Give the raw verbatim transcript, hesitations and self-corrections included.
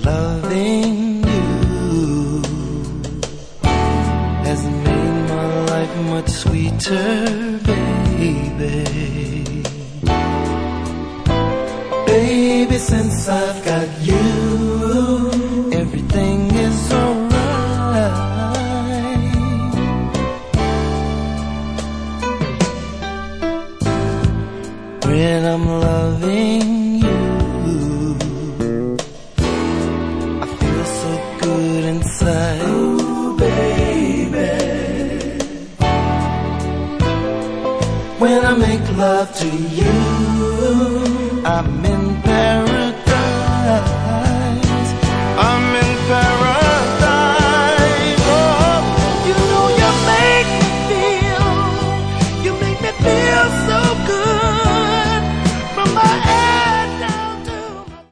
Loving you has made my life much sweeter, baby. Baby, since I've got you, everything is alright. When I'm loving you, I feel so good inside. Ooh, baby. When I make love to you,